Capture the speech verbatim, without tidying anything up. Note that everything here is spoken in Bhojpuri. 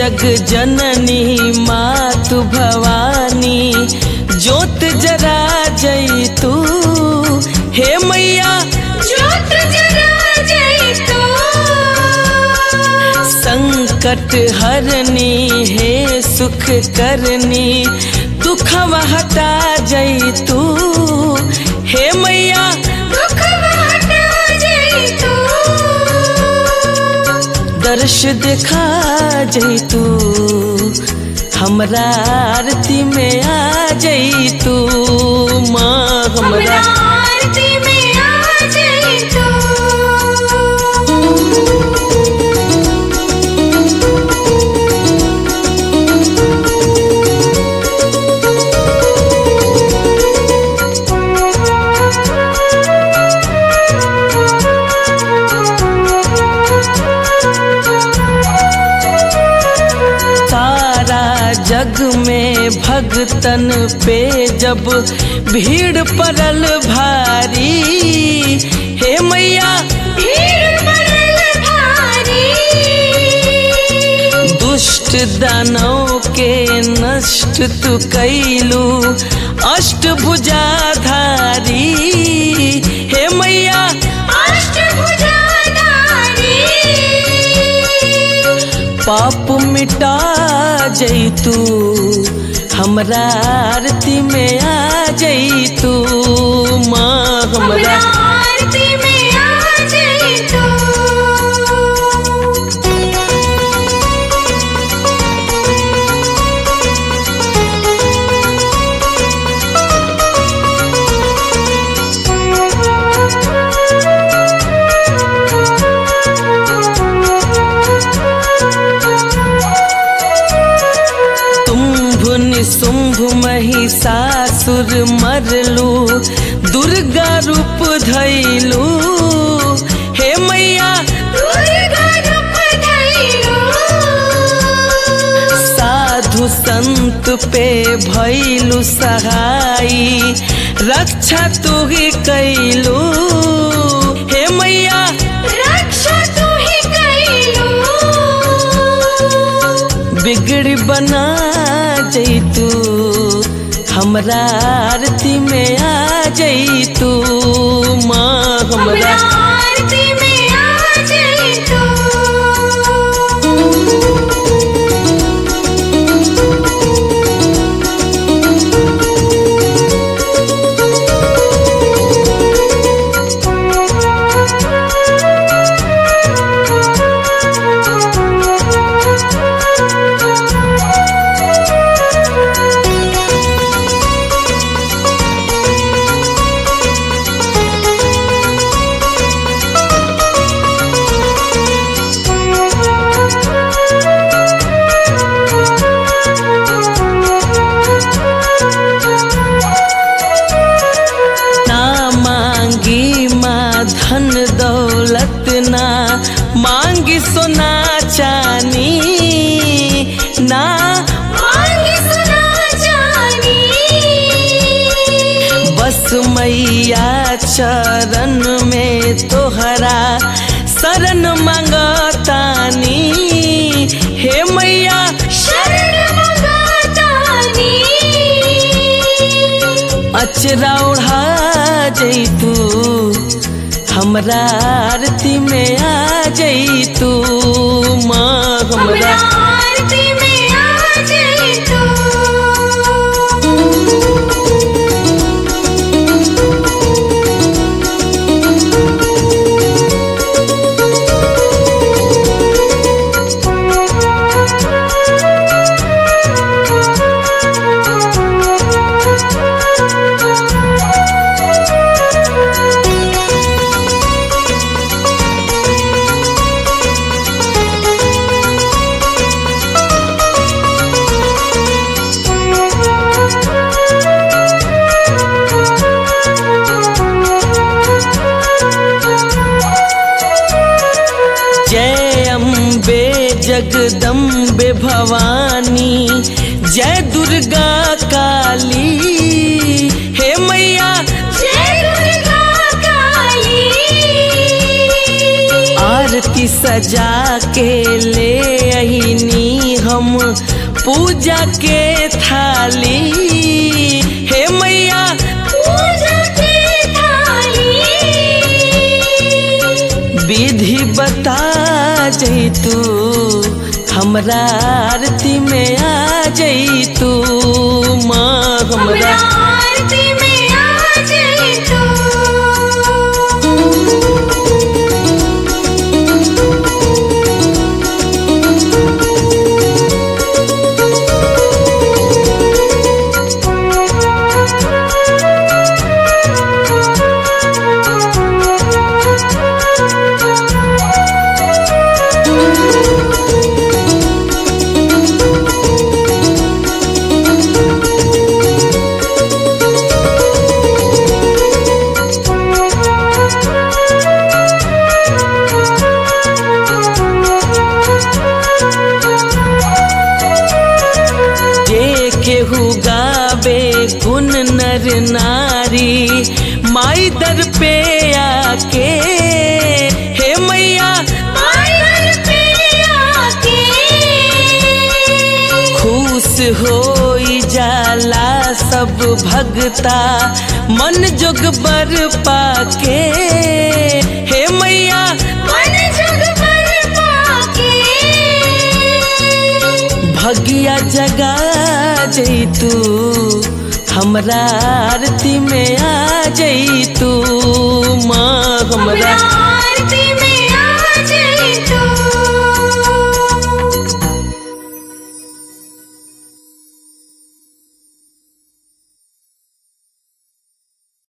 जग जननी मातु भवानी ज्योत जरा जई तू हे मैया ज्योत जरा जई तू संकट हरनी हे सुख करनी दुखवा हटा जई तू हे मैया दुखवा हटा जई तू दर्श दिखा जई तू हमरा आरती में आ जई तू माँ हमरा आरती में आ जई तू जग में भगतन पे जब भीड़ पड़ल भारी हे मैया भीड़ पड़ल भारी दुष्ट दानव के नष्ट तू कैलू अष्टभुजाधारी हे मैया अष्टभुजाधारी पाप मिटा जई तू हमरा आरती में आ जई तू माँ हमरा आरती में आ जई तू शुंभ महिषासुर मरलू दुर्गा रूप धैलू हे मैया दुर्गा रूप धैलू साधु संत पे भैलू सहाई रक्षा तू ही कैलू हे मैया रक्षा तू ही कैलू बिगड़ी बना जई तू हमरा आरती में आ जई तू माँ हमरा आरती में आ जई तू धन दौलत ना मांगी सोना चानी ना मांगी सोना चानी बस मैया चरण में तोहरा शरण मांगतानी हे मैया शरण मांगतानी अचरा ओढ़ा जई तू हमरा आरती में आ जई तू माँ हमरा आरती में आ जई तू जगदम्बे भवानी जय दुर्गा काली हे मैया जय दुर्गा काली। आरती सजा के ले अहिनी हम पूजा के थाली। हे मैया पूजा के थाली विधि बता जैतू, हमरा आरती में आ जैतू माँ हमरा हमरा। आरती में आ जैतू। केहू गावे गुण नर नारी माई दर पे आके। हे मैया मायर पे आके खुश होई जाला सब भगता मन जोग बर पाके। हे मैया मन जग पर पाके भगिया जगा जैतू, हमरा आरती में आ जैतू माँ हमरा। हमरा